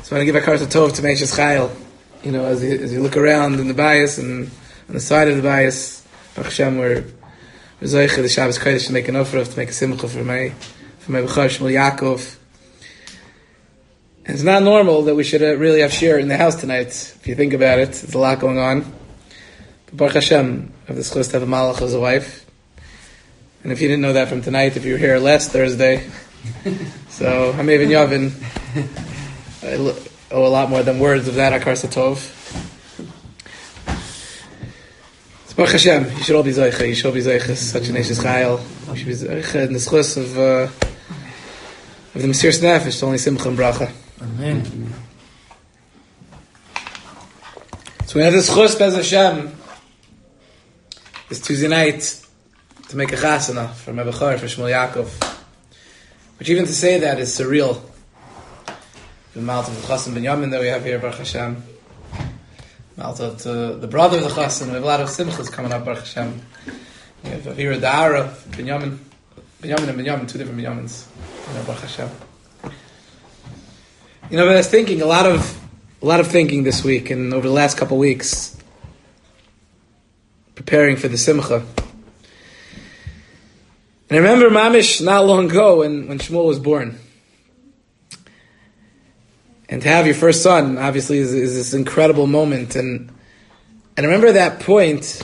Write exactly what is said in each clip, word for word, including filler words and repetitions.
So I want to give a karsa tov to Meishes Chayil. You know, as you, as you look around in the bias and on the side of the bias, Baruch Hashem, we're Zoiche, the Shabbos Kodesh, to make an offer, to make a simcha for my for my Bechor Shmuel Yaakov. And it's not normal that we should uh, really have shir in the house tonight. If you think about it, there's a lot going on. But Baruch Hashem, I have the schus to have a malach as a wife. And if you didn't know that from tonight, if you were here last Thursday, so Hamei Ben Yavin, I owe a lot more than words of that Akar Satov. So Baruch Hashem, you should all be Zoicha, you should all be Zoicha, such an Eishes Chayil. You should be Zoicha in the schus of, uh, of the Mesiras Nefesh, only Simcha and Bracha. Amen. So we have this schus, Bez Hashem, this Tuesday night, to make a chasana for my Bechor, for Shmuel Yaakov. Which even to say that is surreal. The Malta of the Chassan Binyamin that we have here, Baruch Hashem. Malta to the brother of the Chassan. We have a lot of simchas coming up, Baruch Hashem. We have here Da'ara, Binyamin. Binyamin and Binyamin, two different Binyamins. You know, Baruch Hashem. You know, but I was thinking, a lot of a lot of thinking this week and over the last couple of weeks, preparing for the Simcha. And I remember Mamish not long ago when, when Shmuel was born. And to have your first son, obviously, is, is this incredible moment. And and I remember that point,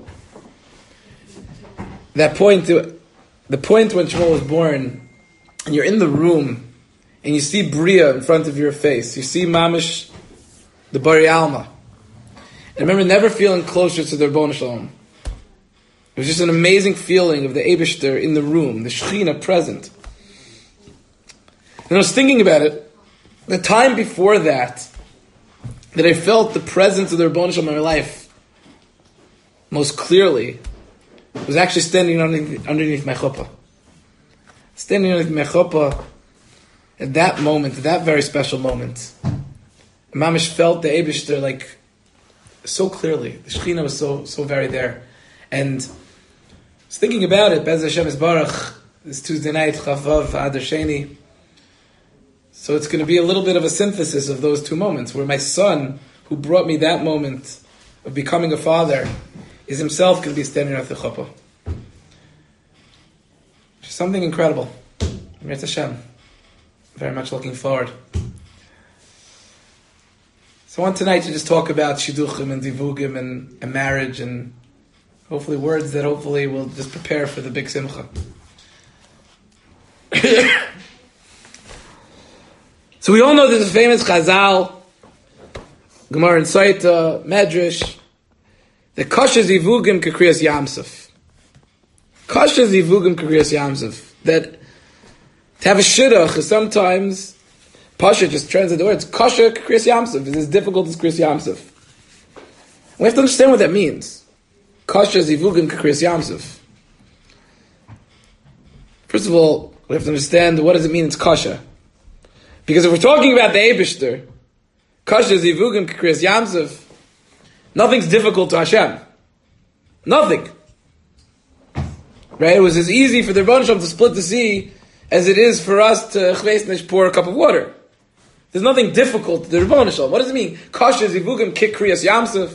that point, the point when Shmuel was born, and you're in the room, and you see Bria in front of your face. You see Mamish, the Bari Alma. And I remember never feeling closer to the Rebbeinu Shalom. It was just an amazing feeling of the Eibishter in the room, the Shechina present. And I was thinking about it, the time before that, that I felt the presence of the Rebbeinu Shalom in my life most clearly, was actually standing underneath, underneath my chuppah. Standing underneath my chuppah at that moment, at that very special moment. Mamish felt the Eibishter like so clearly. The Shechina was so so very there. And I was thinking about it, Bez Hashem Yisbarach, this Tuesday night, Chavav, Adar Sheni. So it's going to be a little bit of a synthesis of those two moments, where my son, who brought me that moment of becoming a father, is himself going to be standing at the chuppah. Which is something incredible. Mirz Hashem. Very much looking forward. So I want tonight to just talk about Shidduchim and Divugim and, and marriage and hopefully words that hopefully will just prepare for the big simcha. So we all know there's a famous Chazal, Gemara in Saita, Medrash, the Kasha Zivugim Kekriyas Yamsuf. Kasha Zivugim Kekriyas Yamsuf. That to have a shidduch is sometimes, Pasha just translates the words, Kasha Kekriyas Yamsuf is as difficult as Kriyas Yamsuf. We have to understand what that means. Kasha Zivugim Kekriyas Yamsuf. First of all, we have to understand what does it mean it's Kasha. Because if we're talking about the Eibishter, Kasha Zivugim Kekriyas Yamsuf, nothing's difficult to Hashem. Nothing. Right? It was as easy for the Rebbeinu Shalom to split the sea as it is for us to chveisnish pour a cup of water. There's nothing difficult to the Rebbeinu Shalom. What does it mean? Kasha Zivugim Kekriyas Yamsuf.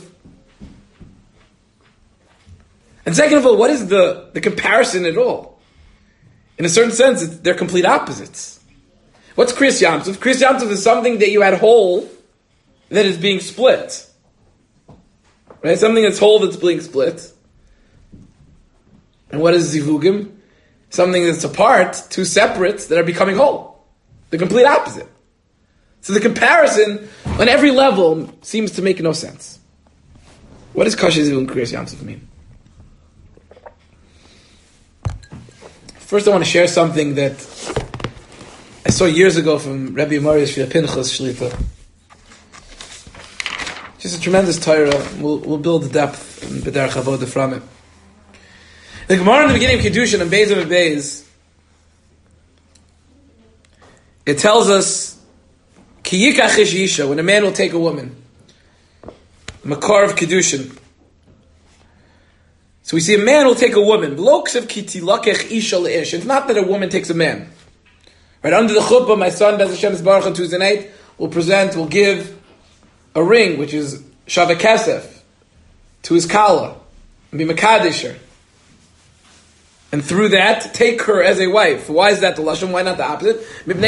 And second of all, what is the, the comparison at all? In a certain sense, it's, they're complete opposites. What's Kriyas Yamsuf? Kriyas Yamsuf is something that you had whole that is being split. Right? Something that's whole that's being split. And what is Zivugim? Something that's apart, two separates that are becoming whole. The complete opposite. So the comparison on every level seems to make no sense. What does Kasha Zivugim Kriyas Yamsuf mean? First I want to share something that I saw years ago from Rebbe Marius Shvia Pinchas Shlita. Just a tremendous Torah. We'll, we'll build the depth and B'derech Avoda from it. The Gemara in the beginning of Kiddushin and Beis of Beis, it tells us, Ki yikach ish isha, when a man will take a woman. Makar of Kiddushin. So we see a man will take a woman. It's not that a woman takes a man. Right, under the chuppah, my son, Bez Hashem Yisbarach, on Tuesday night, will present, will give a ring, which is Shaveh Kesef, to his Kala, and be Makadisher. And through that, take her as a wife. Why is that the Lashon? Why not the opposite?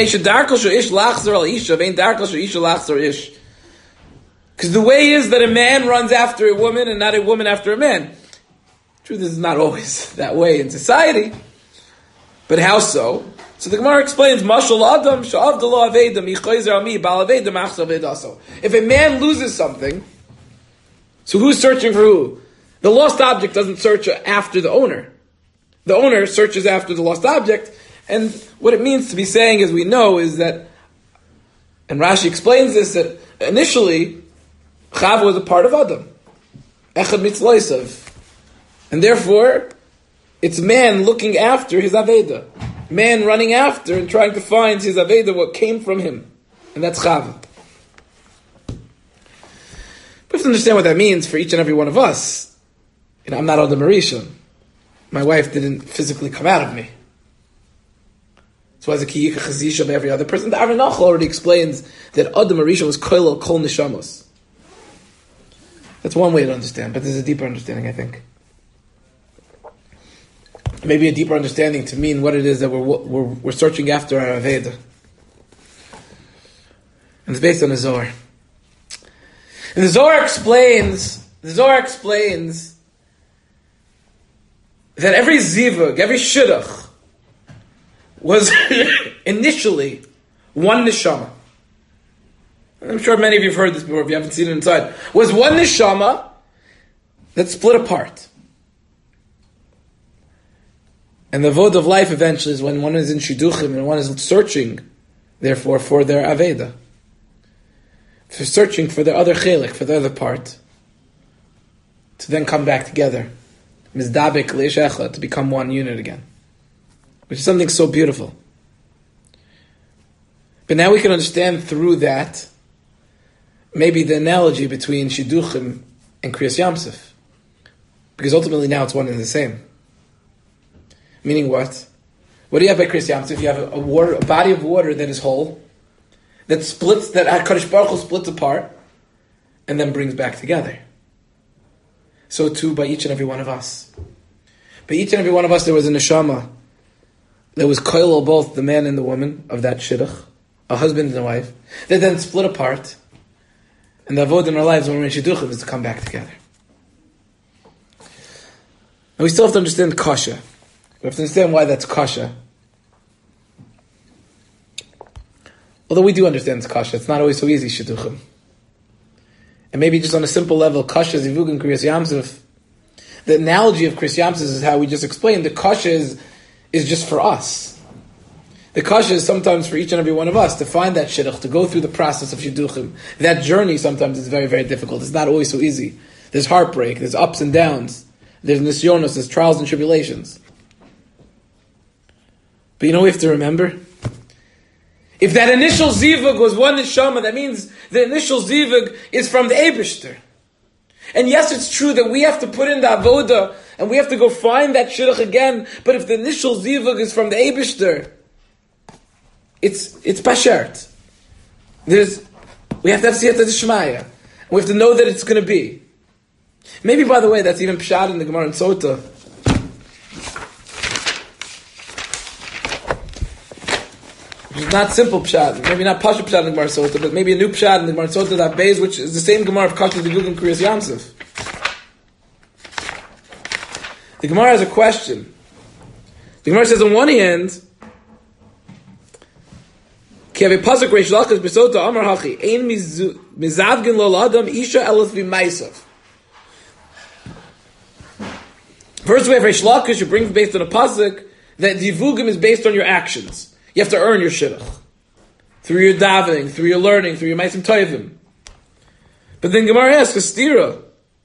Because the way is that a man runs after a woman and not a woman after a man. Truth is not always that way in society. But how so? So the Gemara explains, Mashal Adam sha'avdalo avedam yichayzer ami bal avedam achsav edaso. If a man loses something, so who's searching for who? The lost object doesn't search after the owner. The owner searches after the lost object, and what it means to be saying, as we know, is that, and Rashi explains this, that initially, Chava was a part of Adam. Echad mitzloisav. And therefore, it's man looking after his Aveda. Man running after and trying to find his Aveda, what came from him. And that's Chava. We have to understand what that means for each and every one of us. You know, I'm not Adam Rishon. My wife didn't physically come out of me. So as a kiyika chazish of every other person, the Arinach already explains that Adam Rishon was koil kol neshamos. That's one way to understand, but there's a deeper understanding, I think. Maybe a deeper understanding to mean what it is that we're we're, we're searching after our Aveda. And it's based on the Zohar. And the Zohar explains, the Zohar explains that every zivug, every shidduch, was initially one neshama. I'm sure many of you have heard this before, if you haven't seen it inside. Was one neshama that split apart. And the vod of life eventually is when one is in shidduchim and one is searching, therefore, for their aveda. For searching for their other chelik, for the other part. To then come back together. Mizdabek le'eshecha, to become one unit again. Which is something so beautiful. But now we can understand through that maybe the analogy between Shidduchim and Kriyas Yamsuf. Because ultimately now it's one and the same. Meaning what? What do you have by Kriyas Yamsuf? You have a, a, water, a body of water that is whole, that splits, that HaKadosh Baruch Hu splits apart, and then brings back together. So too by each and every one of us. By each and every one of us there was a neshama. There was koil, both the man and the woman of that shidduch, a husband and a wife. They then split apart. And the avod in our lives when we're in shidduchim is to come back together. And we still have to understand kasha. We have to understand why that's kasha. Although we do understand it's kasha, it's not always so easy, shidduchim. And maybe just on a simple level, kasha, zivug, and kriyas yamsuf. The analogy of kriyas yamsuf is how we just explained. The kasha is, is just for us. The kasha is sometimes for each and every one of us to find that shidduch, to go through the process of shidduchim. That journey sometimes is very, very difficult. It's not always so easy. There's heartbreak, there's ups and downs, there's nisyonos, there's trials and tribulations. But you know what we have to remember? If that initial zivug was one neshama, that means the initial zivug is from the Eibishter. And yes, it's true that we have to put in the avoda, and we have to go find that shidduch again, but if the initial zivug is from the Eibishter, it's it's pashert. There's, we have to have siyata d'shmaya. We have to know that it's going to be. Maybe, by the way, that's even pshat in the Gemara in Sota. It's not simple pshat, maybe not pasha pshat in the Gemara Sota, but maybe a new pshat in the Gemara Sota that base, which is the same Gemara of Kasha Zivug and Kriyas Yamsuf. The Gemara has a question. The Gemara says on one hand, Ki have a pasuk reish lachas b'sota amar hachi ein mizavgin lo l'adam isha elas v'maisav. First we have reish lachish who brings based on a pasuk that zivugim is based on your actions. You have to earn your shidduch. Through your davening, through your learning, through your maisim toivim. But then Gemara asks, Kastira.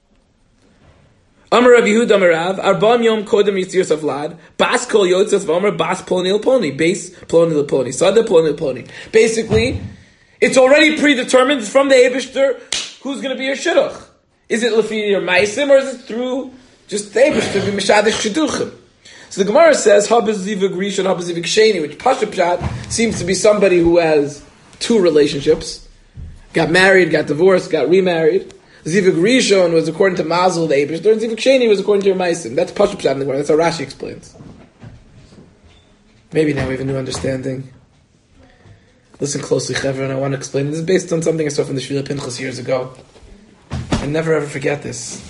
Amar Rav Yehuda Amar Rav, Arbam Yom Kodem Yitzir Savlad, Bas Kol Yotzes V'Amar Bas Ploni L'Ploni, Base Ploni L'Ploni, Sada Ploni L'Ploni. Basically, it's already predetermined from the Eibishter who's going to be your shidduch. Is it Lefi your maisim, or is it through just the Eibishter, B'Mishadish Shidduchim? So the Gemara says, Habaz Zivug Rishon, Habaz Zivug Sheni, which Pasha Pshat seems to be somebody who has two relationships. got married, got divorced, got remarried. Zivug Rishon was according to Mazel the Eibishter, and Zivug Sheni was according to your Maisim. That's Pashup Pshat in the Gemara. That's how Rashi explains. Maybe now we have a new understanding. Listen closely, Chevron. I want to explain. This is based on something I saw from the Shvila Pinchas years ago. I never ever forget this.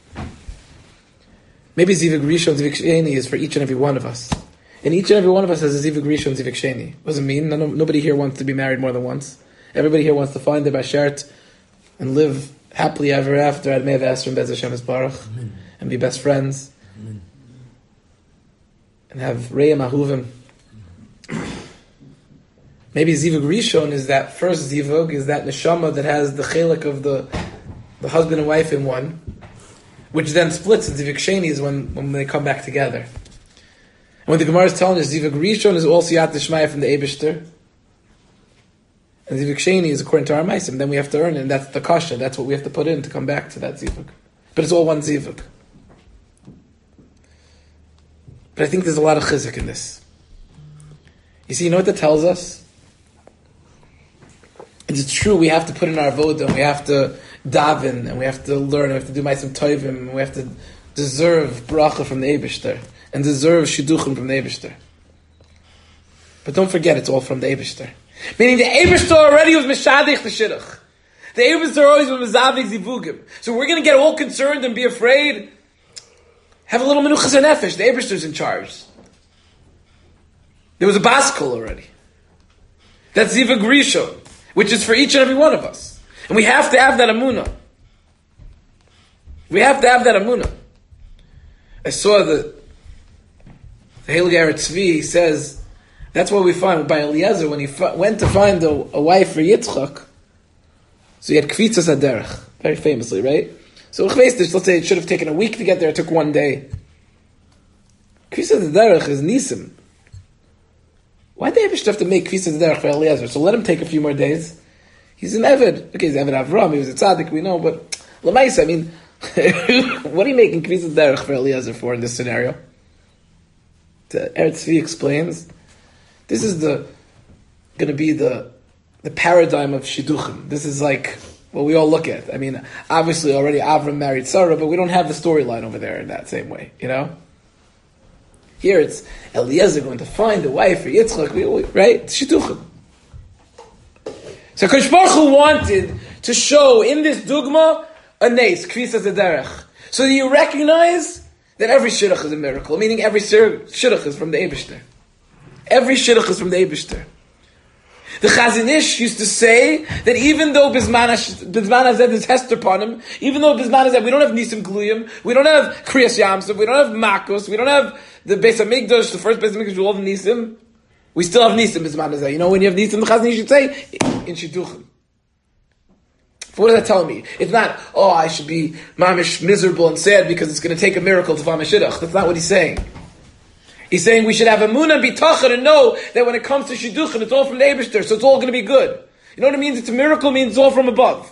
Maybe Zivug Rishon, Zivug Sheni is for each and every one of us. And each and every one of us has a Zivug Rishon, Zivug Sheni. What does it mean? No, no, nobody here wants to be married more than once. Everybody here wants to find their Bashert and live happily ever after at Me'ev Esrim Bez Hashem Baruch, and be best friends. Amen. And have Re'im Ahuvim. Maybe Zivug Rishon is that first Zivug, is that neshama that has the chelik of the the husband and wife in one, which then splits. And Zivug Sheni is when, when they come back together. And what the Gemara is telling us, Zivug Rishon is all Siyat Shmaya from the Eibishter, and Zivug Sheni is according to our Maisim. Then we have to earn it, and that's the kasha. That's what we have to put in to come back to that Zivug. But it's all one Zivug. But I think there's a lot of chizik in this. You see, you know what that tells us? It's true, we have to put in our avodah, we have to daven, and we have to learn, we have to do ma'asim tovim, and we have to deserve bracha from the Eibishter, and deserve shidduchim from the Eibishter. But don't forget, it's all from the Eibishter. Meaning the Eibishter already was meshadich the shidduch. The Eibishter always was mezavik zivugim. So we're going to get all concerned and be afraid. Have a little menuchas nefesh. The Eibishter's in charge. There was a baskol already. That's Zivug Rishon, which is for each and every one of us. And we have to have that amunah. We have to have that amunah. I saw the, the Heilig Eretz Tzvi says, that's what we find by Eliezer, when he f- went to find a, a wife for Yitzchak, so he had Kvitzas Haderech, very famously, right? So let's say it should have taken a week to get there, it took one day. Kvitzas Haderech is Nisim. Why did they have to make Kvitzas Haderech for Eliezer? So let him take a few more days. He's an Eved. Okay, he's Eved Avram, he was a Tzaddik, we know, but Lamaisa, I mean, what are you making Kvitzas Haderech for Eliezer for in this scenario? The Eretz Tzvi explains, this is the going to be the the paradigm of shidduchim. This is like what we all look at. I mean, obviously already Avram married Sarah, but we don't have the storyline over there in that same way, you know? Here it's Eliezer going to find a wife for Yitzchak, right? It's shidduchim. So Kodesh Baruch Hu wanted to show in this dugma a nes, Kvisas Haderech, so that you recognize that every shidduch is a miracle, meaning every shidduch is from the Eibishter. Every shidduch is from the Eibishter. The Chazon Ish used to say that even though Bizman Hazed is Hester upon him, even though Bizman Hazed, we don't have Nisim Gluyim, we don't have Kriyas Yamsuf, we don't have Makos, we don't have the Beis HaMikdash, the first Beis HaMikdash with all the Nisim, we still have Nisim Bizman Hazed. You know when you have Nisim, the Chazon Ish should say, in Shidduchim. What is that telling me? It's not, oh, I should be mamish miserable and sad because it's going to take a miracle to find my shidduch. That's not what he's saying. He's saying we should have emunah and bitachon and know that when it comes to shidduchim, it's all from the Eibishter, so it's all going to be good. You know what it means? It's a miracle, it means it's all from above.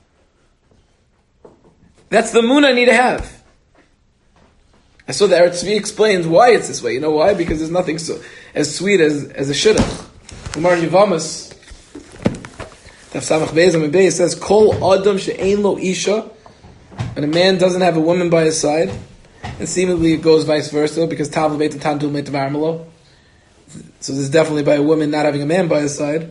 That's the emunah I need to have. I saw the Eretz Tzvi explains why it's this way. You know why? Because there's nothing so as sweet as, as a shidduch. Gemara Yevamis, Taf Samach Beis and Beis says, Kol Adam she'ein lo isha, and a man doesn't have a woman by his side, and seemingly it goes vice versa, because Tav Beit and Tantul Meit Varmelo. So there's definitely by a woman not having a man by his side.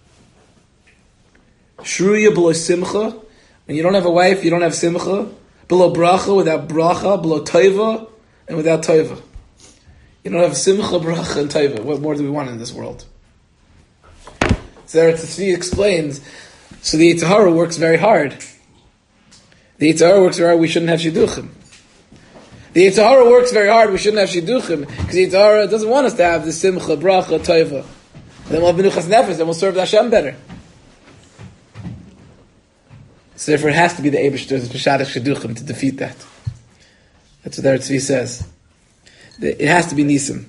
Shruya below simcha, when you don't have a wife, you don't have simcha. Below bracha, without bracha, below taiva, and without taiva. You don't have simcha, bracha, and taiva. What more do we want in this world? So Eretz Tzvi explains, so the Yetzer Hara works very hard. The Yetzer Hara works very hard, we shouldn't have shidduchim. The Yetzer Hara works very hard, we shouldn't have shidduchim, because the Yetzer Hara doesn't want us to have the simcha, bracha, taiva. Then we'll have menuchas nefesh, then we'll serve the Hashem better. So therefore it has to be the Eibishter's Meshadach Shidduchim to defeat that. That's what Eretz Tzvi says. It has to be Nisim.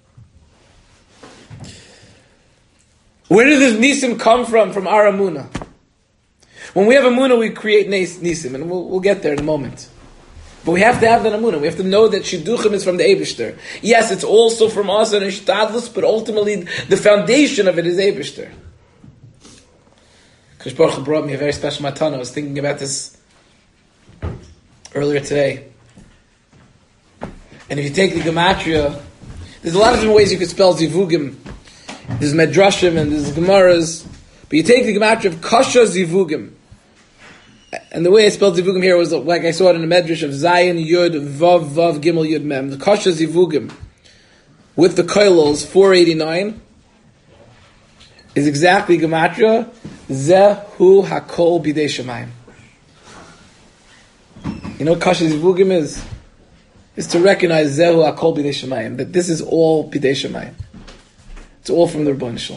Where does this Nisim come from? From our Amunah. When we have Amunah, we create Nisim, and we'll, we'll get there in a moment. But we have to have that Amunah. We have to know that Shidduchim is from the Eibishter. Yes, it's also from us and Ishtadlus, but ultimately the foundation of it is Eibishter. Kosh Baruch Hu brought me a very special matana. I was thinking about this earlier today. And if you take the gematria, there's a lot of different ways you could spell zivugim. There's medrashim and there's gemaras. But you take the gematria of kasha zivugim. And the way I spelled zivugim here was like I saw it in the medrash of Zayin Yud Vav Vav Gimel Yud Mem. The kasha zivugim with the koilos four eighty-nine is exactly gematria Zehu Hakol Bidei Shemayim. You know what kasha zivugim is? Is to recognize Zehu Hakol Bidei Shemayim, that this is all Bidei Shemayim. It's all from the Rebbeinu Shalom.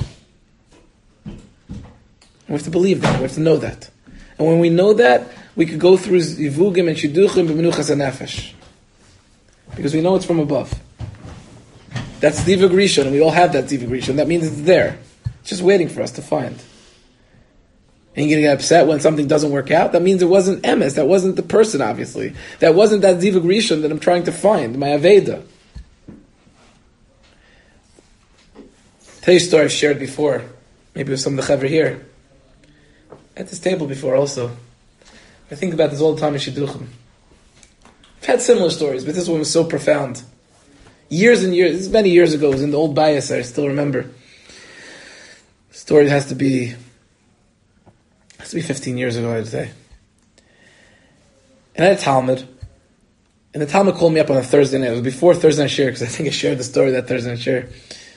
We have to believe that. We have to know that. And when we know that, we could go through Zivugim and Shidduchim b'menuchas hanefesh. Because we know it's from above. That's Zivug Rishon, and we all have that Zivug Rishon. That means it's there. It's just waiting for us to find. And you're going to get upset when something doesn't work out? That means it wasn't emes. That wasn't the person, obviously. That wasn't that Zivug Rishon that I'm trying to find, my Aveda. Tell you a story I've shared before. Maybe with some of the Chaver here. At this table before also. I think about this all the time in Shidduchim. I've had similar stories, but this one was so profound. Years and years, this is many years ago, it was in the old bias, I still remember. The story has to be, has to be fifteen years ago, I'd say. And I had a Talmud, and the Talmud called me up on a Thursday night. It was before Thursday night share, because I think I shared the story that Thursday night share.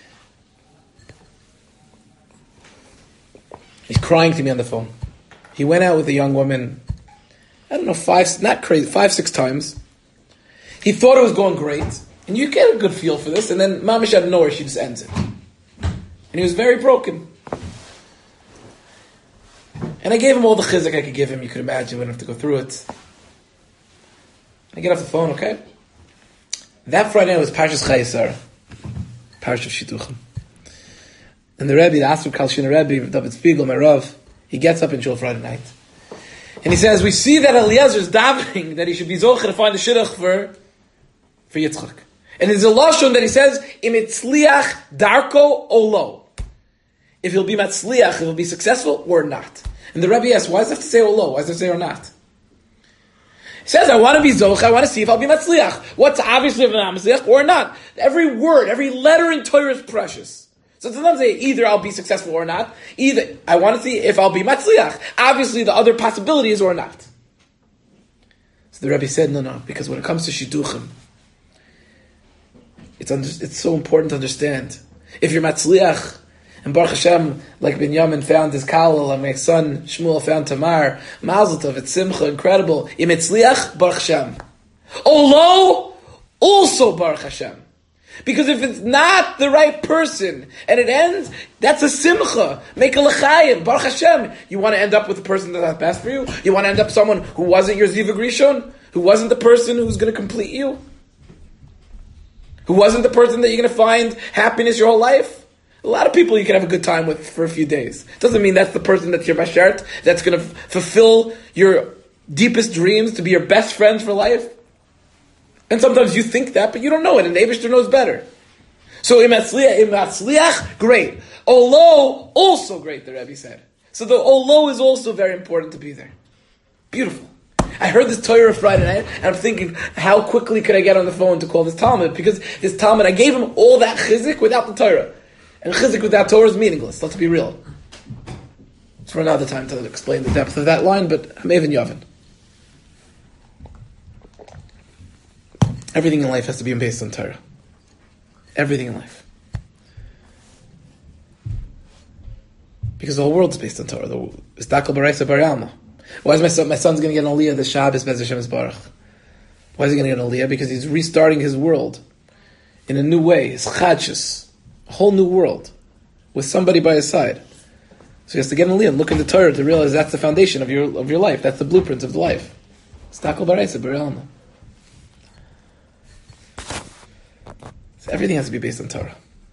He's crying to me on the phone. He went out with a young woman, I don't know, five, not crazy, five, six times. He thought it was going great. And you get a good feel for this. And then mamish out of nowhere, she just ends it. And he was very broken. And I gave him all the chizuk I could give him. You could imagine, we wouldn't have to go through it. I get off the phone, okay? That Friday night was Parshas Chayesar. Parsh of Shidduchim. And the Rebbe, the Asur Kalshina Rebbe, David Spiegel, my Rav, he gets up in Shul Friday night. And he says, we see that Eliezer is davening that he should be zocher to find the shidduch for, for Yitzchak. And there's a lashon that he says, im itzliach darko olo. If he'll be matzliach, if he'll be successful or not. And the Rebbe asks, why does it have to say olo? Why does it say or not? He says, I want to be zoch, I want to see if I'll be matzliach. What's obviously if I'm matzliach or not? Every word, every letter in Torah is precious. So it doesn't say either I'll be successful or not. Either I want to see if I'll be matzliach. Obviously, the other possibility is or not. So the Rebbe said, no, no, because when it comes to shidduchim, it's under, it's so important to understand. If you're matzliach, and Baruch Hashem, like Binyamin found his kalal, and my son Shmuel found Tamar, Mazel Tov, it's simcha, incredible. Im etzliach, Baruch Hashem. Olo, also Baruch Hashem. Because if it's not the right person, and it ends, that's a simcha. Make a l'chaim, Baruch Hashem. You want to end up with the person that's best for you? You want to end up someone who wasn't your Zivug Rishon? Who wasn't the person who's going to complete you? Who wasn't the person that you're going to find happiness your whole life? A lot of people you can have a good time with for a few days. Doesn't mean that's the person that's your bashert, that's going to f- fulfill your deepest dreams, to be your best friend for life. And sometimes you think that, but you don't know it, and the Eibishter knows better. So, imatzliach, great. Olo, also great, the Rebbe said. So the olo is also very important to be there. Beautiful. I heard this Torah Friday night, and I'm thinking, how quickly could I get on the phone to call this Talmud? Because this Talmud, I gave him all that chizik without the Torah. And chizik without Torah is meaningless, let's be real. It's for another time to explain the depth of that line, but I'm even Yavin. Everything in life has to be based on Torah. Everything in life. Because the whole world is based on Torah. It's Dakel Baraisa Bar Alma. Why is my son, my son's going to get an Aliyah this Shabbos, Bez Hashem Baruch? Why is he going to get an Aliyah? Because he's restarting his world in a new way. His chadshus. A whole new world. With somebody by his side. So he has to get an Aliyah and look into Torah to realize that's the foundation of your of your life. That's the blueprint of the life. It's Dakel Baraisa Bar Alma. So everything has to be based on Torah.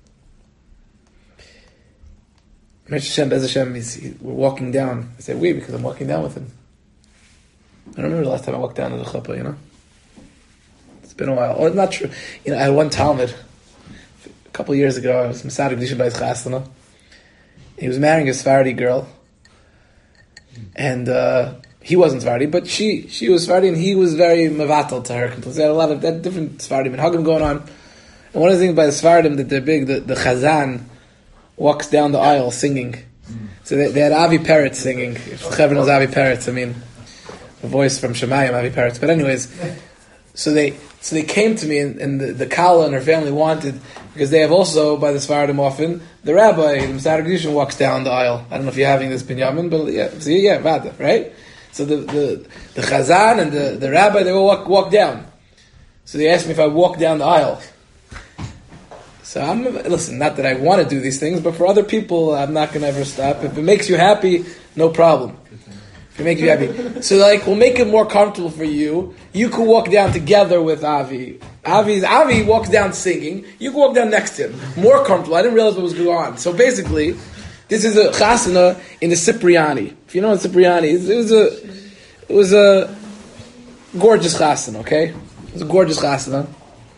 Hashem, Bez Hashem, he's, we're walking down. I say we because I'm walking down with him. I don't remember the last time I walked down to the chuppah, you know? It's been a while. Oh, it's not true. You know, I had one Talmud a couple of years ago. I was Masadik Disha by his chasana. He was marrying a Sephardi girl. and uh, he wasn't Sephardi, but she she was Sephardi, and he was very mevatel to her. They had a lot of that different Sephardim and Hagim going on. And one of the things by the Sephardim that they're big, the, the Chazan walks down the aisle singing. Mm. So they, they had Avi Peretz singing. If Chaver knows Avi Peretz, I mean, the voice from Shemayim, Avi Peretz. But anyways, so they so they came to me, and, and the, the Kala and her family wanted, because they have also, by the Sephardim often, the rabbi, the Masar Gdushin, walks down the aisle. I don't know if you're having this Binyamin, but yeah, so yeah, Vada, right? So the, the, the Chazan and the, the rabbi, they all walk, walk down. So they asked me if I walk down the aisle. So I'm, listen, not that I want to do these things, but for other people, I'm not going to ever stop. If it makes you happy, no problem. If it makes you happy. So like, we'll make it more comfortable for you. You could walk down together with Avi. Avi's, Avi walks down singing. You can walk down next to him. More comfortable. I didn't realize what was going on. So basically, this is a chasana in the Cipriani. If you know what Cipriani is, it was a, it was a gorgeous chasana, okay? It was a gorgeous chasana.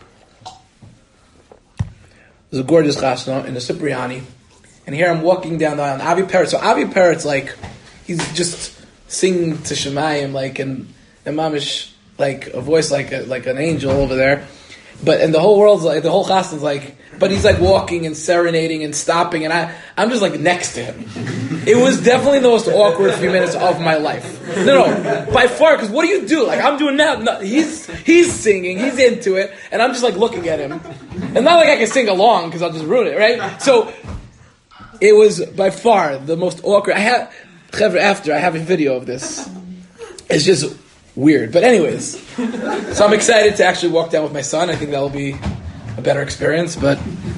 It was a gorgeous chasana in the Cipriani. And here I'm walking down the aisle, and Avi Peretz. So Avi Peretz, like, he's just singing to Shemayim, like, and, and mamish, like, a voice like a, like an angel over there. But, and the whole world's like, the whole chasana's like, but he's like walking and serenading and stopping, and I, I'm just like next to him. It was definitely the most awkward few minutes of my life. No, no, by far, because what do you do? Like, I'm doing that. No, he's, he's singing, he's into it, and I'm just like looking at him. And not like I can sing along, because I'll just ruin it, right? So, it was by far the most awkward. I have, after, I have a video of this. It's just weird. But anyways, so I'm excited to actually walk down with my son. I think that will be a better experience. But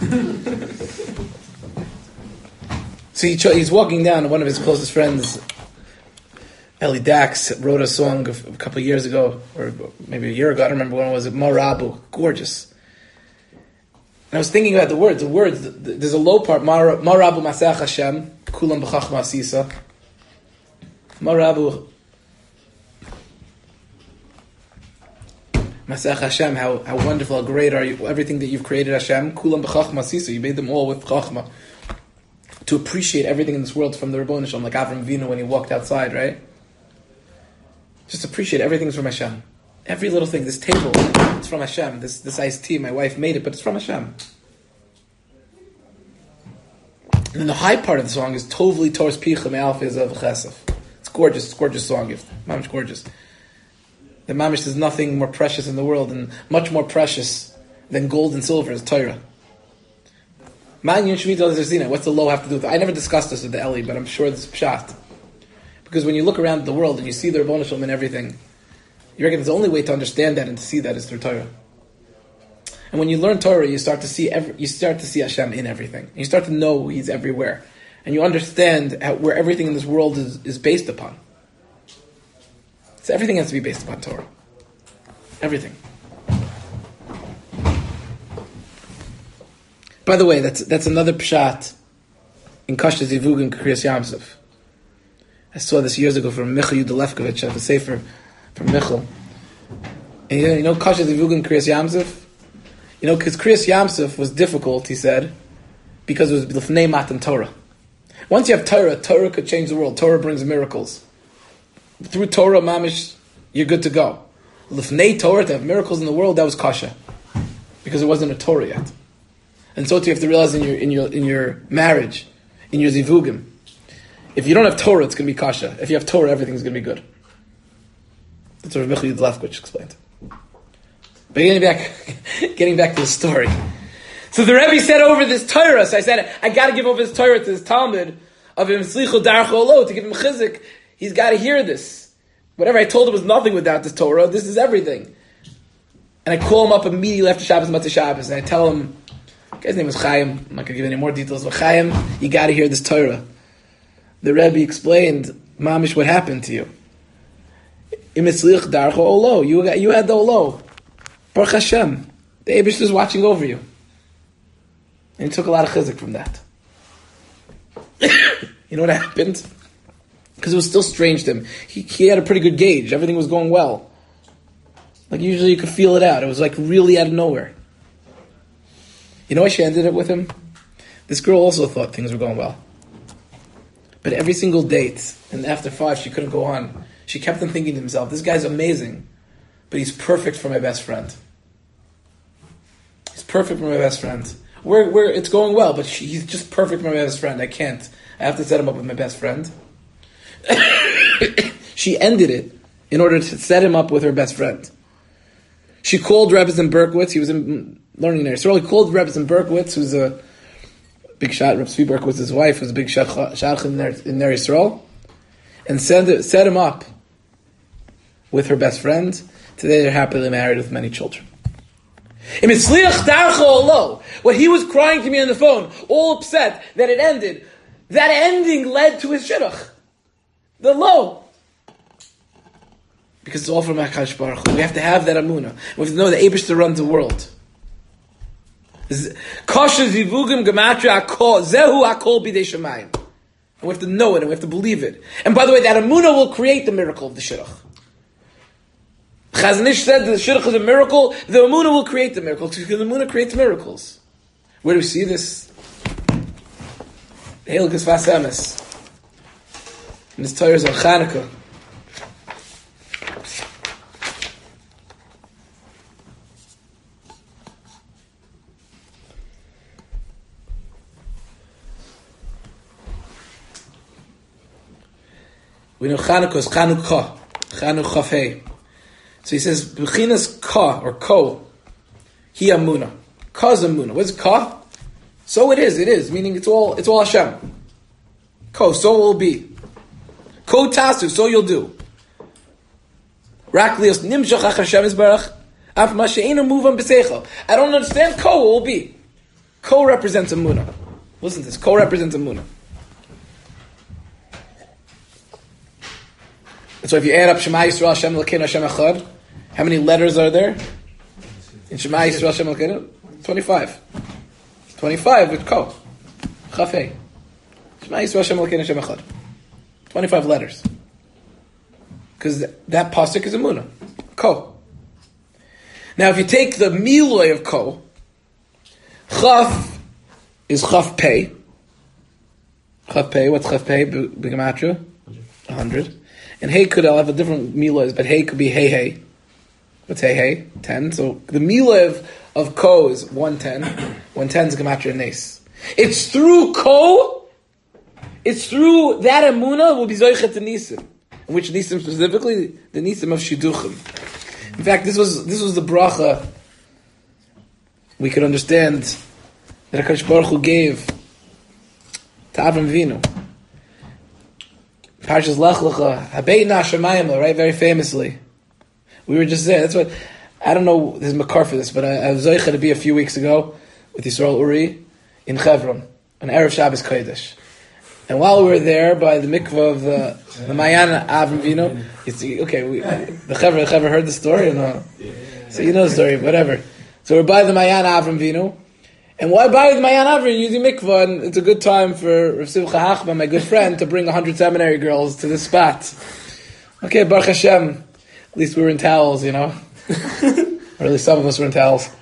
so he cho- he's walking down, and one of his closest friends, Eli Dax, wrote a song a, a couple of years ago, or maybe a year ago. I don't remember when it was. Marabu, gorgeous. And I was thinking about the words. The words. There's a low part. Marabu Masach Hashem Kulam B'Chachma Asisa. Marabu. Masach Hashem, how, how wonderful, how great are you, everything that you've created, Hashem. Kulam b'chachma sisa, you made them all with chachma. To appreciate everything in this world from the Rebbeinu Shalom, like Avram Avinu when he walked outside, right? Just appreciate everything's from Hashem. Every little thing, this table, it's from Hashem. This this iced tea, my wife made it, but it's from Hashem. And then the high part of the song is Tovli Tors Picha Me'alf is of Chesef. It's gorgeous, it's a gorgeous song, mamish gorgeous. The mamish, there's nothing more precious in the world, and much more precious than gold and silver is Torah. Man Yun Shemitah Zina. What's the law have to do with it? I never discussed this with the Eli, but I'm sure this is pshat. Because when you look around the world and you see the Rebbeinu Shalom and everything, you reckon the only way to understand that and to see that is through Torah. And when you learn Torah, you start to see every, you start to see Hashem in everything. And you start to know He's everywhere, and you understand how, where everything in this world is, is based upon. So everything has to be based upon Torah. Everything. By the way, that's that's another pshat in Kasha Zivug and Kriyas Yamsuf. I saw this years ago from Michal Yudalevkovich at the Sefer from Michal. And you know, you know Kasha Zivug and Kriyas Yamsuf? You know, because Kriyas Yamsuf was difficult, he said, because it was L'fnei Matan Torah. Once you have Torah, Torah could change the world. Torah brings miracles. Through Torah, mamish, you're good to go. L'fnei Torah, to have miracles in the world, that was kasha, because it wasn't a Torah yet. And so too, you have to realize in your in your in your marriage, in your zivugim, if you don't have Torah, it's going to be kasha. If you have Torah, everything's going to be good. That's what Michal Yudalevkovich explained. But getting back, getting back to the story. So the Rebbe said over this Torah. So I said, I got to give over this Torah to this Talmud of him slichu darach olo, to give him chizik. He's got to hear this. Whatever I told him was nothing without this Torah. This is everything. And I call him up immediately after Shabbos, Matzah Shabbos, and I tell him, his name is Chaim. I'm not going to give any more details, but Chaim, you got to hear this Torah. The Rebbe explained, Mamish, what happened to you? Imitzlich darcho olo. You got, you had the olo. Baruch Hashem. The Eibush is watching over you. And he took a lot of chizik from that. You know what happened? Because it was still strange to him. He, he had a pretty good gauge. Everything was going well. Like usually you could feel it out. It was like really out of nowhere. You know why she ended it with him? This girl also thought things were going well. But every single date, and after five, she couldn't go on. She kept on thinking to herself, this guy's amazing, but he's perfect for my best friend. He's perfect for my best friend. We're, we're, it's going well, but she, he's just perfect for my best friend. I can't. I have to set him up with my best friend. She ended it in order to set him up with her best friend. She called Rebbetzin Berkowitz. He was in, learning there. So he called Rebbetzin Berkowitz, who's a big shot. Reb Tzvi Berkowitz's wife, who's a big shot in Ner Yisrael, and set, set him up with her best friend. Today they're happily married with many children. What he was crying to me on the phone, all upset that it ended, that ending led to his shidduch. The low. Because it's all from HaKadosh Baruch Hu. We have to have that amunah. We have to know that Eibishter runs the world. Kosher zivugim gematria akol zehu akol bidei shemayim. And we have to know it and we have to believe it. And by the way, that amunah will create the miracle of the shidduch. Chazon Ish said that the shidduch is a miracle. The amunah will create the miracle because the amunah creates miracles. Where do we see this? Hilchos Sfas Emes. And this Torah is on Chanukah. We know Chanukah is Chanukah, Chanukah Chafei. So he says, B'chinas Ka, or Ko, Hi Amunah. Ka is Amunah. What is Ka? So it is, it is, meaning it's all it's all Hashem. Ko, so it will be. Ko Tasu, so you'll do. Raklios Nimshach Ach Hashem Yisbarach, Af Ma She'einu Muvam B'Seichel. I don't understand, Ko will be. Ko represents Amunah. Listen to this, Ko represents Amunah. So if you add up Shema Yisrael Hashem Elokeinu Hashem Echad, how many letters are there in Shema Yisrael Hashem Elokeinu? Twenty-five. Twenty-five with Ko, Chafei. Shema Yisrael Hashem Elokeinu Hashem Echad. Twenty-five letters. Because that pasuk is Amunah, Ko. Now, if you take the Miloy of Ko, Chaf is Chaf Pei. Chaf Pei. What's Chaf Pei? B'gematria, a hundred. And hey could have a different milah, but hey could be hey hey. What's hey hey? Ten. So the milah of, of Ko is one ten. One ten is gematria nes. It's through Ko. It's through that emunah will be zoichet to nisim. In which nisim specifically the nisim of shiduchim. In fact, this was this was the bracha we could understand that HaKadosh Baruch Hu gave to Avram Avinu. Parshas Lech Lecha, Habeitna Shemayim, right? Very famously. We were just there. That's what, I don't know, there's Makar for this, but I, I was Zoicha to be a few weeks ago with Yisrael Uri in Chevron, on Erev Shabbos Kodesh. And while we were there by the mikvah of the, the Mayan Avram Avinu, you see, okay, we, the Chevron, the Chevron heard the story or no? So you know the story, whatever. So we're by the Mayan Avram Avinu. And why buy the Mayan Avram using mikvah? And it's a good time for Rav Simcha Hachman, my good friend, to bring a hundred seminary girls to this spot. Okay, Baruch Hashem. At least we were in towels, you know? Or at least some of us were in towels.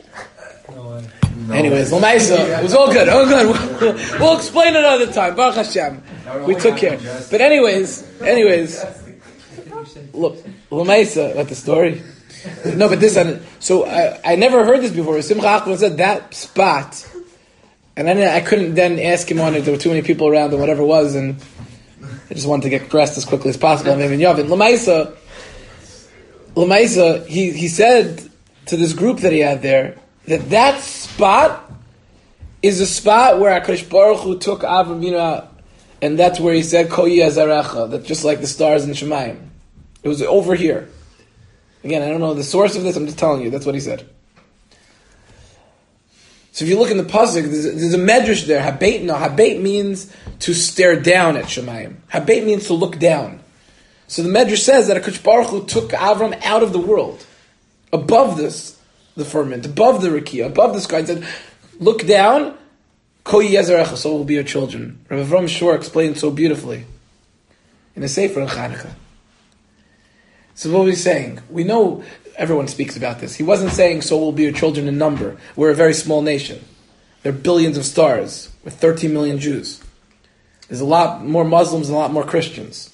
No no Anyways, Lamaisa, it was all good, all good. We'll, we'll explain another time. Baruch Hashem. We took care. But anyways, anyways, look, Lamaisa, what the story? No, but this, so I, I never heard this before. Simcha Achman said that spot, and then I couldn't then ask him on it. There were too many people around and whatever it was, and I just wanted to get dressed as quickly as possible. And maybe Yavin Lamaisa, Lamaisa, he he said to this group that he had there that that spot is a spot where HaKadosh Baruch Hu took Avram Avinu out, and that's where he said Ko Zarecha, that just like the stars in Shemayim, it was over here. Again, I don't know the source of this, I'm just telling you, that's what he said. So if you look in the pasuk, there's, there's a medrash there, habeit. No, habeit means to stare down at Shemayim. Habeit means to look down. So the medrash says that HaKadosh Baruch Hu took Avram out of the world, above this, the firmament, above the Rakia, above the sky, and said, look down, Ko Yezarecha, so will be your children. Rav Avram Shor explained so beautifully in a Sefer in Chanukah. So what was he saying? We know everyone speaks about this. He wasn't saying, so will be your children in number. We're a very small nation. There are billions of stars with thirteen million Jews. There's a lot more Muslims and a lot more Christians.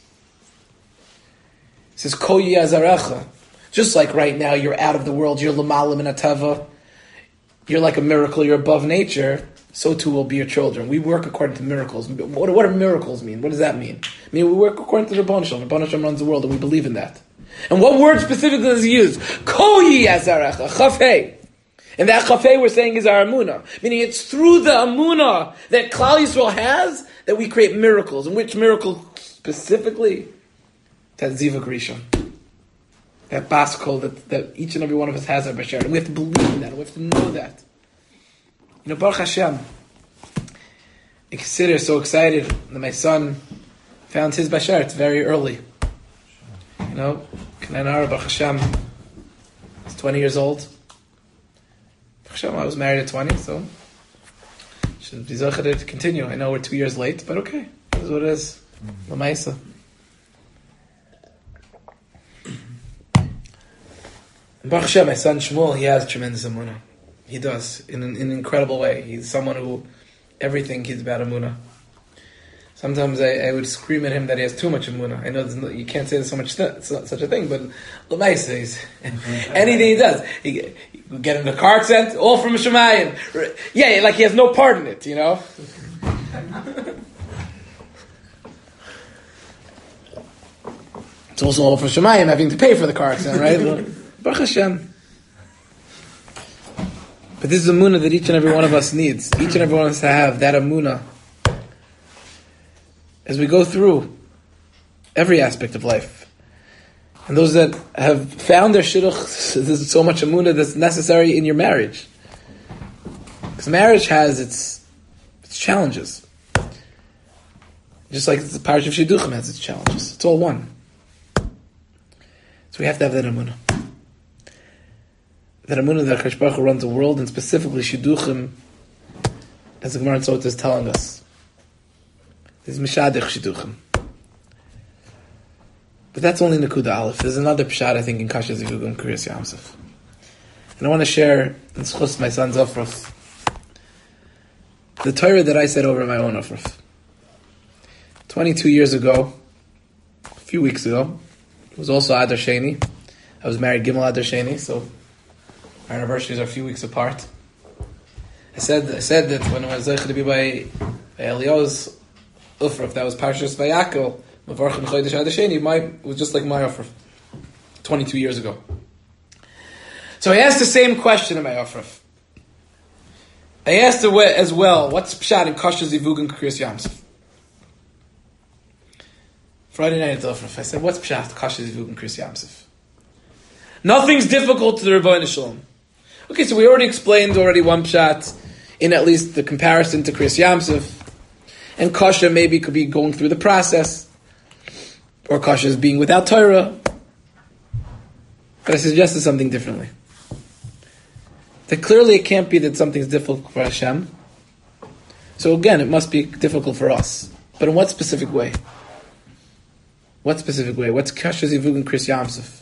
It says, Ko yazarecha. Just like right now, you're out of the world, you're l'malam in atava, you're like a miracle, you're above nature, so too will be your children. We work according to miracles. What, what do miracles mean? What does that mean? I mean, we work according to the Rebbeinu Shalom. Rebbeinu Shalom runs the world, and we believe in that. And what word specifically is used? Ko yazarecha, chafei. And that chafei we're saying is our amunah. Meaning it's through the amunah that Klal Yisrael has that we create miracles. And which miracle specifically? That Zivug Rishon. That baskol that, that each and every one of us has our Bashar. And we have to believe in that. And we have to know that. You know, Baruch Hashem, I consider so excited that my son found his Bashar. It's very early. You know, Kanan Baruch Hashem is twenty years old. Baruch Hashem, I was married at twenty, so should be zocheh to continue. I know we're two years late, but okay. This is what it is. L'maisa. Baruch Hashem, my son Shmuel, he has tremendous emunah. He does, in an, in an incredible way. He's someone who, everything he's about emunah. Sometimes I, I would scream at him that he has too much emunah. I know no, you can't say there's so much th- such a thing, but l'maisa, he's anything he does. He, he would get in the car accident, all from Shemayim. Yeah, like he has no part in it, you know? It's also all from Shemayim having to pay for the car accident, right? Baruch Hashem. But this is a emunah that each and every one of us needs. Each and every one of us to have that emunah as we go through every aspect of life. And those that have found their shidduch, there's so much emunah that's necessary in your marriage. Because marriage has its its challenges. Just like the parish of Shidduchim has its challenges. It's all one. So we have to have that emunah. That emunah that HaKadosh Baruch Hu runs the world, and specifically Shidduchim, as the Gemara in Sotah is telling us. This is Mishadech Shidduchim. But that's only Nakuda Aleph. There's another pshat, I think, in Kasha Zivugim Kriyas Yamsuf. And I want to share in Schus my son's Ofruf the Torah that I said over my own Ofruf. twenty-two years ago, a few weeks ago, it was also Adar Sheni. I was married Gimel Adar Sheni, so our anniversaries are a few weeks apart. I said I said that when I was zeicher to be by, by Eliyahu's Ufruf, that was Parshas Vayakel, Mavarchim Chodesh Adar Sheni, my, it was just like my Ufruf, twenty-two years ago. So I asked the same question in my Ufruf. I asked as well, what's Pshat in Kasha Zivugim Kriyas Yamsuf? Friday night at the Ufruf, I said, what's Pshat Kasha Zivugim Kriyas Yamsuf? Nothing's difficult to the Rebbeinu Shalom. Okay, so we already explained already one pshat in at least the comparison to Kriyas Yamsuf, and Kasha maybe could be going through the process, or Kasha is being without Torah. But I suggested something differently. That clearly it can't be that something's difficult for Hashem. So again, it must be difficult for us. But in what specific way? What specific way? What's Kasha Zivug and Kriyas Yamsuf?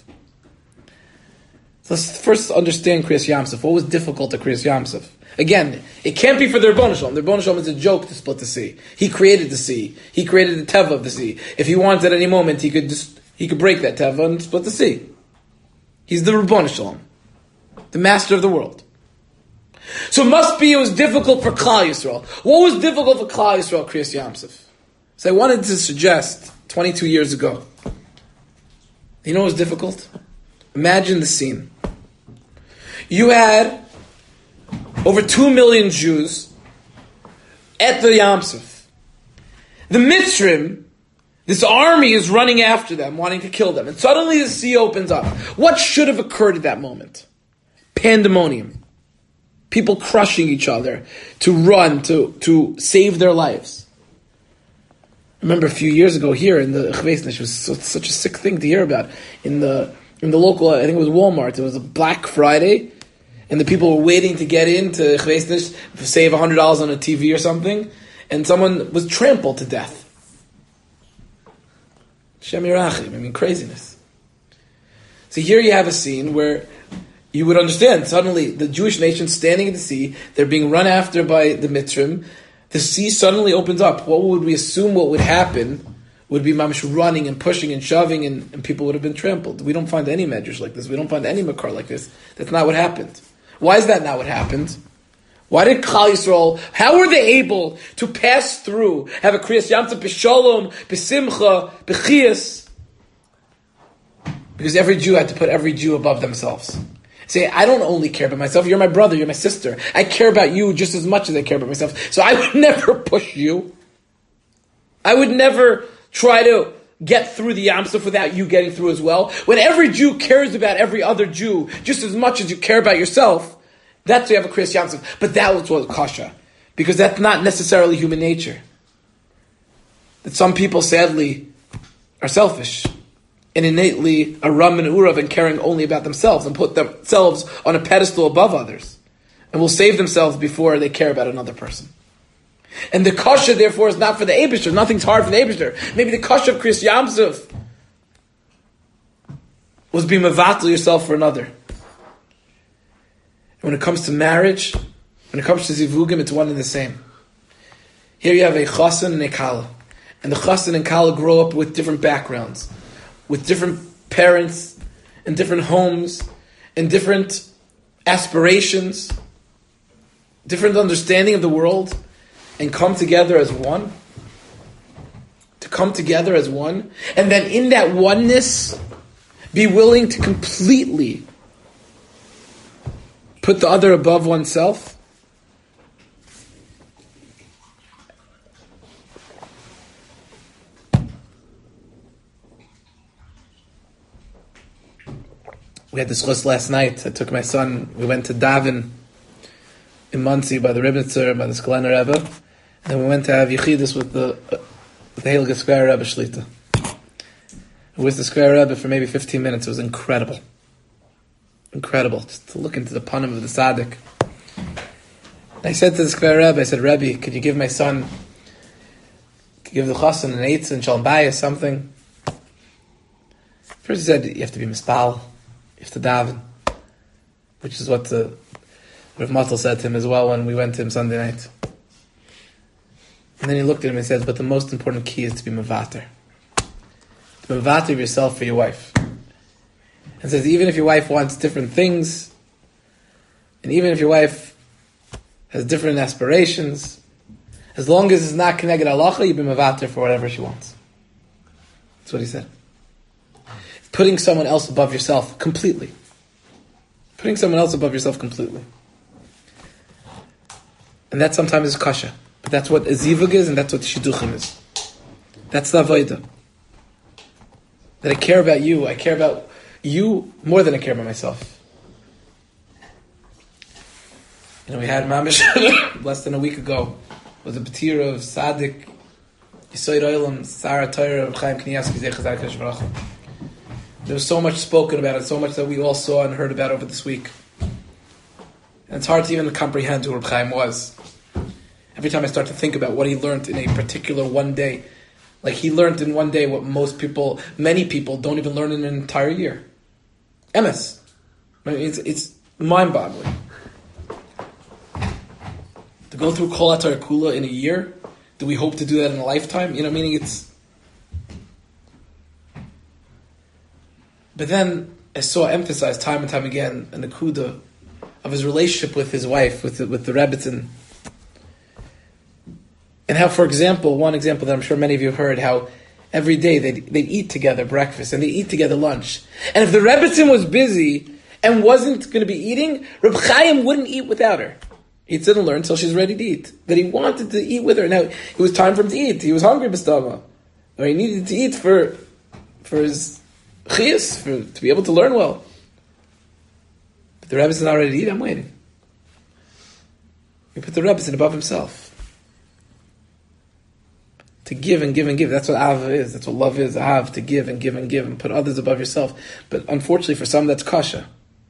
Let's first understand Kriyas Yamsuf. What was difficult to Kriyas Yamsuf? Again, it can't be for the Rebbeinu Shalom. The Rebbeinu Shalom is a joke to split the sea. He created the sea. He created the teva of the sea. If he wanted at any moment, he could just he could break that teva and split the sea. He's the Rebbeinu Shalom, the master of the world. So it must be it was difficult for Klal Yisrael. What was difficult for Klal Yisrael, Kriyas Yamsuf? So I wanted to suggest twenty-two years ago. You know what was difficult? Imagine the scene. You had over two million Jews at the Yamsuf. The Mitzrim, this army is running after them, wanting to kill them. And suddenly the sea opens up. What should have occurred at that moment? Pandemonium. People crushing each other to run, to, to save their lives. I remember a few years ago here in the Chveisnish, it was so, such a sick thing to hear about. In the in the local, I think it was Walmart, it was a Black Friday, and the people were waiting to get into Chveisnish to save one hundred dollars on a T V or something, and someone was trampled to death. Shem Yerachim, I mean, craziness. So here you have a scene where you would understand, suddenly the Jewish nation standing in the sea, they're being run after by the Mitzrim, the sea suddenly opens up. What would we assume what would happen would be mamish running and pushing and shoving, and, and people would have been trampled. We don't find any medrash like this. We don't find any makar like this. That's not what happened. Why is that not what happened? Why did Klal Yisrael, how were they able to pass through, have a kriyas yamtov b'shalom, b'simcha, b'chiyas? Because every Jew had to put every Jew above themselves. Say, I don't only care about myself, you're my brother, you're my sister. I care about you just as much as I care about myself. So I would never push you. I would never try to get through the Yam Suf without you getting through as well. When every Jew cares about every other Jew just as much as you care about yourself, that's why you have a kriyas Yam Suf. But that was what kasha. Because that's not necessarily human nature. That some people, sadly, are selfish and innately a ram and urav and caring only about themselves and put themselves on a pedestal above others and will save themselves before they care about another person. And the kasha, therefore, is not for the Eibishter. Nothing's hard for the Eibishter. Maybe the kasha of kriyas Yam Suf was being mevatel yourself for another. And when it comes to marriage, when it comes to zivugim, it's one and the same. Here you have a chassan and a kala. And the chassan and kala grow up with different backgrounds, with different parents, and different homes, and different aspirations, different understanding of the world, and come together as one. To come together as one. And then in that oneness, be willing to completely put the other above oneself. We had this chus last night. I took my son, we went to Davin in Monsey by the Rebnitzer, by the Skalena Rebbe, and we went to have Yechidus with the with the Heilige Square Rebbe Shlita. With the Square Rebbe for maybe fifteen minutes. It was incredible. Incredible. Just to look into the panim of the Tzaddik. I said to the Square Rebbe, I said, Rebbe, could you give my son, could you give the chassan an eitz and shalom bayis, something? First he said, you have to be mispal. You have to daven, which is what the Rav Matal said to him as well when we went to him Sunday night. And then he looked at him and said, but the most important key is to be mevater. To be mevater yourself for your wife. And says, even if your wife wants different things, and even if your wife has different aspirations, as long as it's not connected halacha, you be mevater for whatever she wants. That's what he said. Putting someone else above yourself completely. Putting someone else above yourself completely. And that sometimes is kasha. But that's what a zivug is, and that's what shidduchim is. That's the avodah. That I care about you. I care about you more than I care about myself. You know, we had mamish less than a week ago. It was a b'tira of Sadik Yisoid Olam Sarah Torah of Chaim Kanievsky Zechazar Kadosh Baruch Hu. There was so much spoken about it, so much that we all saw and heard about over this week. And it's hard to even comprehend who Reb Chaim was. Every time I start to think about what he learned in a particular one day, like he learned in one day what most people, many people, don't even learn in an entire year. M S. I mean, it's, it's mind-boggling. To go through Kol HaTorah Kula in a year, do we hope to do that in a lifetime? You know, meaning it's... But then I saw emphasized time and time again an akuda of his relationship with his wife, with the, with the Rebbitzin. And how, for example, one example that I'm sure many of you have heard, how every day they'd, they'd eat together breakfast and they'd eat together lunch. And if the Rebbitzin was busy and wasn't going to be eating, Reb Chaim wouldn't eat without her. He'd sit and learn until she's ready to eat. That he wanted to eat with her. Now, it was time for him to eat. He was hungry, b'stama. Or he needed to eat for, for his... Chiyas, for, to be able to learn well. But the Rebbe's not ready to eat, I'm waiting. You put the Rebbe's above himself. To give and give and give. That's what Ahava is. That's what love is. Ahav, to give and give and give and put others above yourself. But unfortunately for some that's kasha.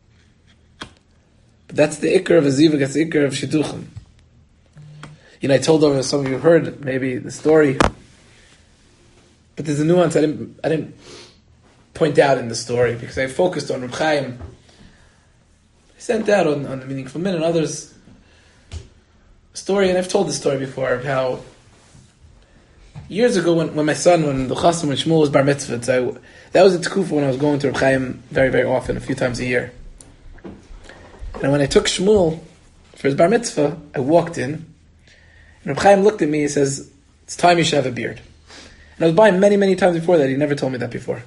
But that's the ikar of a zivug, that's the ikar of shidduchim. You know, I told over, some of you have heard maybe the story. But there's a nuance I didn't... I didn't point out in the story, because I focused on Reb Chaim. I sent out on, on the Meaningful Men and others. story, and I've told this story before, of how years ago when, when my son, when the Chasam, when Shmuel was bar mitzvah, so that was a tekufa when I was going to Reb Chaim very, very often, a few times a year. And when I took Shmuel for his bar mitzvah, I walked in, and Reb Chaim looked at me and says, it's time you should have a beard. And I was by him many, many times before that. He never told me that before.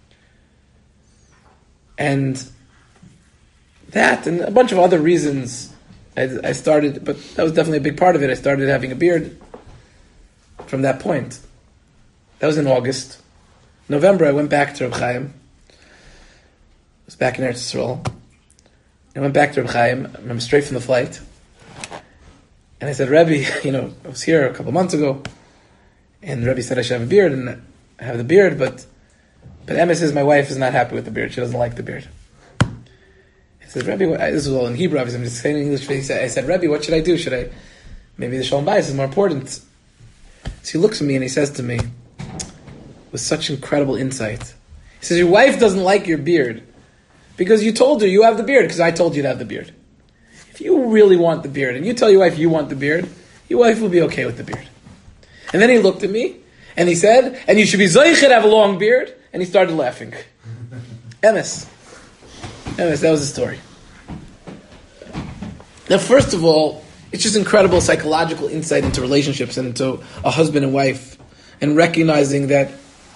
And that, and a bunch of other reasons, I, I started, but that was definitely a big part of it. I started having a beard from that point. That was in August. November, I went back to Reb Chaim. I was back in Eretz Yisrael. I went back to Reb Chaim. I remember straight from the flight. And I said, Rebbe, you know, I was here a couple months ago, and Rebbe said I should have a beard, and I have the beard, but but Emma says my wife is not happy with the beard. She doesn't like the beard. I said, Rebbe, this is all in Hebrew, obviously, I'm just saying in English. He said, I said, Rebbe, what should I do? Should I, maybe the Shalom Bayis is more important. So he looks at me and he says to me, with such incredible insight, he says, your wife doesn't like your beard because you told her you have the beard, because I told you to have the beard. If you really want the beard, and you tell your wife you want the beard, your wife will be okay with the beard. And then he looked at me, and he said, and you should be zoichet to have a long beard, and he started laughing. Emes. Emes, that was the story. Now, first of all, it's just incredible psychological insight into relationships and into a husband and wife, and recognizing that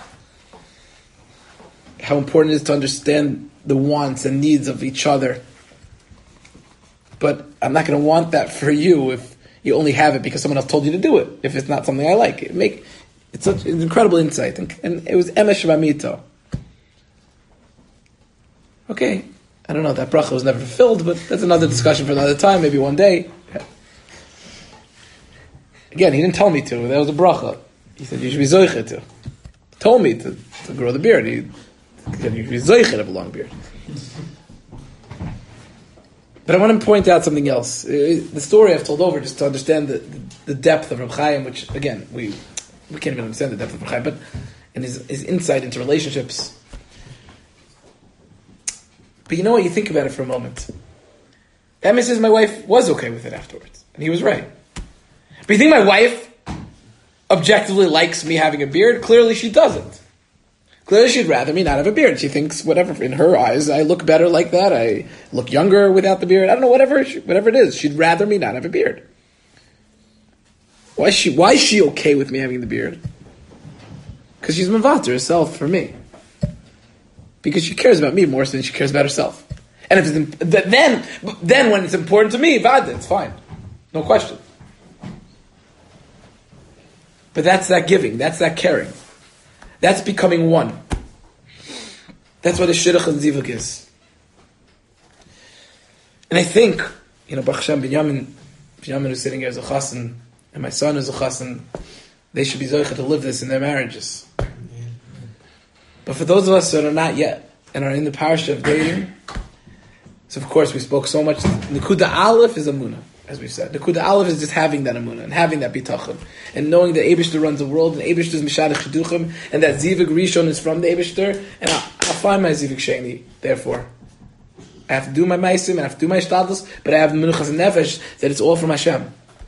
how important it is to understand the wants and needs of each other. But I'm not going to want that for you if you only have it because someone else told you to do it, if it's not something I like. It make It's such an incredible insight. And, and it was Emesh Vamito. Okay, I don't know, that bracha was never fulfilled, but that's another discussion for another time, maybe one day. Again, he didn't tell me to. That was a bracha. He said you should be zoichet to. He told me to, to grow the beard. He said you should be zoichet to have a long beard. But I want to point out something else. The story I've told over just to understand the, the depth of Reb Chaim, which, again, we we can't even understand the depth of Reb Chaim, but and his, his insight into relationships. But you know what? You think about it for a moment. Emma says my wife was okay with it afterwards. And he was right. But you think my wife objectively likes me having a beard? Clearly she doesn't. Clearly she'd rather me not have a beard. She thinks, whatever, in her eyes, I look better like that. I look younger without the beard. I don't know, whatever she, whatever it is. She'd rather me not have a beard. Why is she, why is she okay with me having the beard? Because she's mavater herself for me. Because she cares about me more than she cares about herself. And if it's, then, then when it's important to me, vada, it's fine. No question. But that's that giving. That's that caring. That's becoming one. That's what a shidduch and zivug is. And I think, you know, Baruch Hashem, Binyamin, Binyamin who's sitting here as a chassan, and my son is a chassan, they should be zoicha to live this in their marriages. But for those of us that are not yet, and are in the parasha of dating, so of course we spoke so much, Nekuda Aleph is Amunah, as we've said. Nekuda Aleph is just having that Amunah, and having that Bitachon, and knowing that Eibishter runs the world, and Eibishter is Mishadach Chiduchim, and that Zivig Rishon is from the Eibishter, and I'll, I'll find my Zivig Sheni, therefore. I have to do my Maisim, I have to do my Shtadlus, but I have the Menuchas and Nefesh, that it's all from Hashem.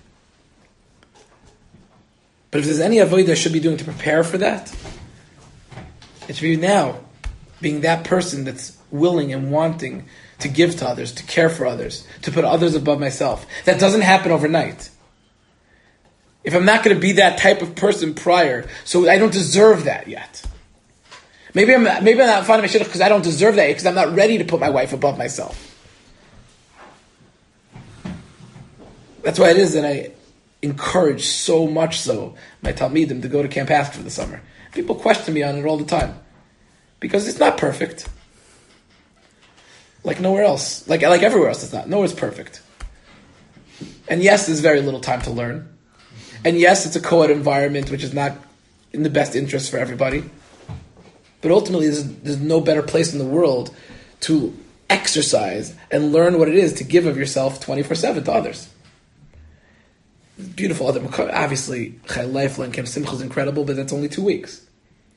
But if there's any avodah I should be doing to prepare for that, it should be now, being that person that's willing and wanting to give to others, to care for others, to put others above myself. That doesn't happen overnight. If I'm not going to be that type of person prior, so I don't deserve that yet. Maybe I'm maybe I'm not finding my shidduch because I don't deserve that because I'm not ready to put my wife above myself. That's why it is that I encourage so much so my talmidim to go to Camp Ask for the summer. People question me on it all the time. Because it's not perfect. Like nowhere else. Like like everywhere else it's not. Nowhere's perfect. And yes, there's very little time to learn. And yes, it's a co-ed environment which is not in the best interest for everybody. But ultimately, there's, there's no better place in the world to exercise and learn what it is to give of yourself twenty-four seven to others. It's beautiful. Obviously, Chai Lifeline Camp Simcha is incredible, but that's only two weeks.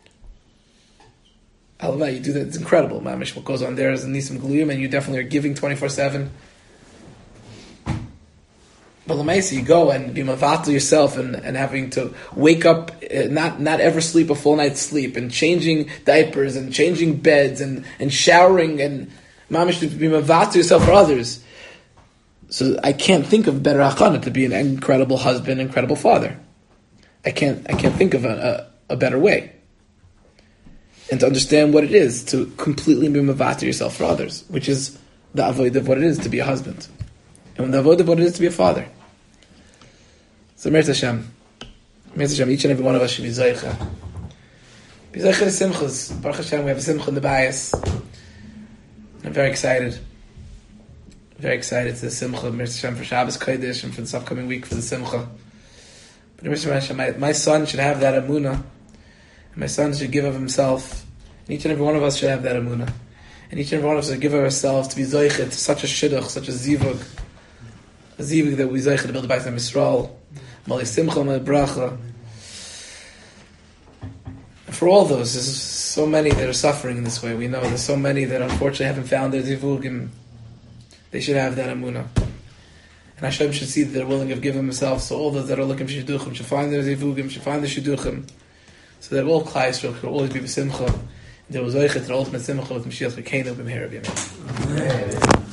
Alavai, you do that, it's incredible. Mamish, what goes on there is a Nisim Gluyim, and you definitely are giving twenty-four seven. But Lamaisi, you go and be mavatal yourself and, and having to wake up, uh, not not ever sleep a full night's sleep, and changing diapers and changing beds and, and showering and mamish to be mavatal yourself for others. So I can't think of better achana to be an incredible husband, incredible father. I can't I can't think of a, a, a better way. And to understand what it is to completely be mavatal yourself for others, which is the avoid of what it is to be a husband, and the avoid of what it is to be a father. So, Meretz Hashem, Meretz Hashem, each and every one of us should be Zaycha. Be Zaycha to Simchas. Baruch Hashem, we have a Simcha in the bias. I'm very excited. Very excited to the Simcha. Meretz Hashem for Shabbos Kodesh and for this upcoming week for the Simcha. But Meretz Hashem, my, my son should have that Amunah. And my son should give of himself. And each and every one of us should have that Amunah. And each and every one of us should give of ourselves to be Zaycha to such a Shidduch, such a Zivug. A Zivug that we Zaycha to build the Bais HaMisrael. Mali Simcha, Mali Bracha. And for all those, there's so many that are suffering in this way. We know there's so many that unfortunately haven't found their zivugim. They should have that amunah. And Hashem should see that they're willing to give themselves. So all those that are looking for shidduchim should find their zivugim, should find the shidduchim. So that all Klal Yisrael could always be b'simcha. And there was oichet to the ultimate simcha with Mashiach V'keinu b'mehera b'yamin.